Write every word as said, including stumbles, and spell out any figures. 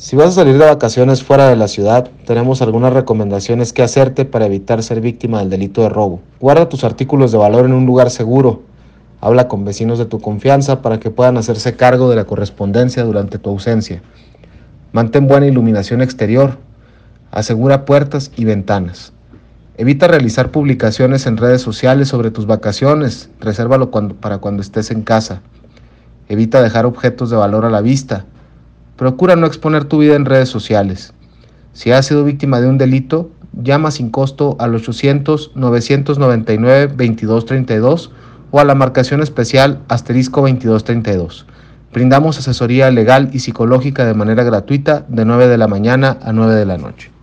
Si vas a salir de vacaciones fuera de la ciudad, tenemos algunas recomendaciones que hacerte para evitar ser víctima del delito de robo. Guarda tus artículos de valor en un lugar seguro. Habla con vecinos de tu confianza para que puedan hacerse cargo de la correspondencia durante tu ausencia. Mantén buena iluminación exterior. Asegura puertas y ventanas. Evita realizar publicaciones en redes sociales sobre tus vacaciones. Resérvalo cuando- para cuando estés en casa. Evita dejar objetos de valor a la vista. Procura no exponer tu vida en redes sociales. Si has sido víctima de un delito, llama sin costo al ochocientos, novecientos noventa y nueve, veintidós treinta y dos o a la marcación especial asterisco veintidós treinta y dos. Brindamos asesoría legal y psicológica de manera gratuita de nueve de la mañana a nueve de la noche.